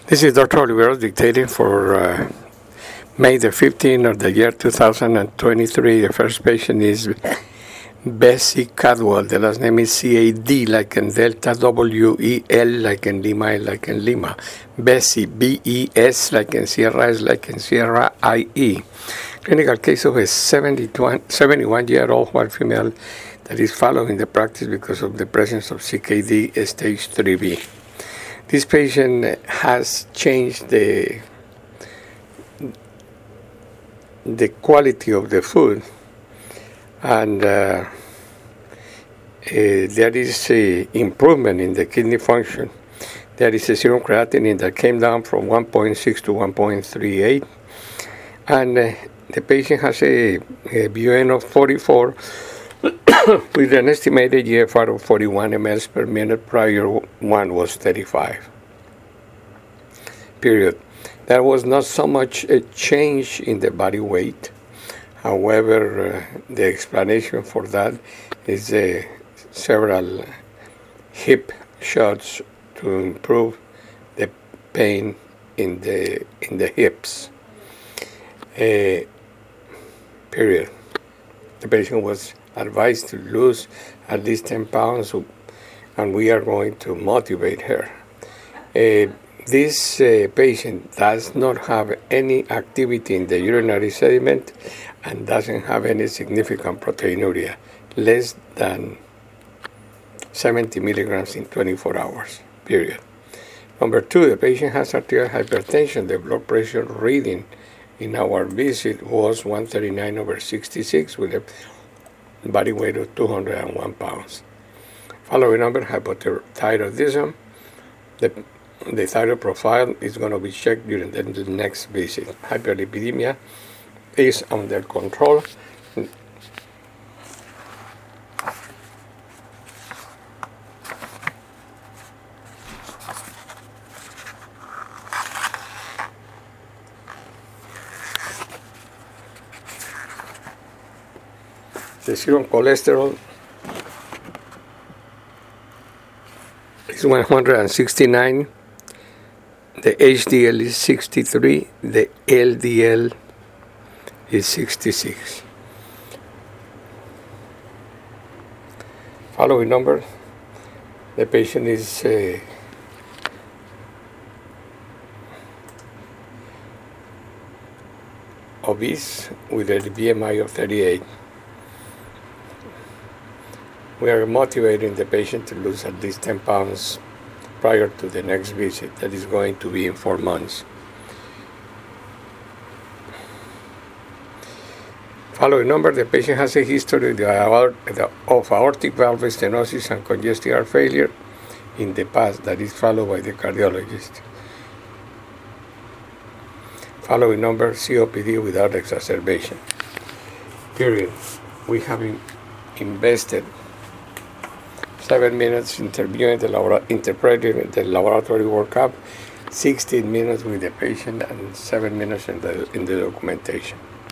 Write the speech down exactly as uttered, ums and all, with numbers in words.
This is Doctor Oliveros dictating for uh, May the fifteenth of the year two thousand twenty-three. The first patient is Bessie Cadwell. The last name is C A D, like in Delta, W E L, like in Lima, like in Lima. Bessie, B E S, like in Sierra, S, like in Sierra, I E. Clinical case of a seventy-one-year-old white female that is following the practice because of the presence of C K D stage three B. This patient has changed the the quality of the food, and uh, uh, there is a improvement in the kidney function. There is a serum creatinine that came down from one point six to one point three eight, and uh, the patient has a, a B U N of forty-four with an estimated G F R of forty-one milliliters per minute. Prior one was thirty-five. Period. There was not so much a change in the body weight. However, uh, the explanation for that is uh, several hip shots to improve the pain in the in the hips. Uh, period. The patient was advised to lose at least ten pounds, and we are going to motivate her. Uh, this uh, patient does not have any activity in the urinary sediment and doesn't have any significant proteinuria, less than seventy milligrams in twenty-four hours, period. Number two, the patient has arterial hypertension. The blood pressure reading in our visit was one thirty-nine over sixty-six with a body weight of two hundred one pounds. Following number, hypothyroidism. The, the thyroid profile is going to be checked during the, the next visit. Hyperlipidemia is under control. The serum cholesterol is one hundred sixty-nine. The H D L is sixty-three. The L D L is sixty-six. Following number, the patient is uh, obese with a B M I of thirty-eight. We are motivating the patient to lose at least ten pounds prior to the next visit that is going to be in four months. Following number, the patient has a history of aortic valve stenosis and congestive heart failure in the past that is followed by the cardiologist. Following number, C O P D without exacerbation. Period. We have invested seven minutes interviewing the labora- interpreting the laboratory workup, sixteen minutes with the patient, and seven minutes in the in the documentation.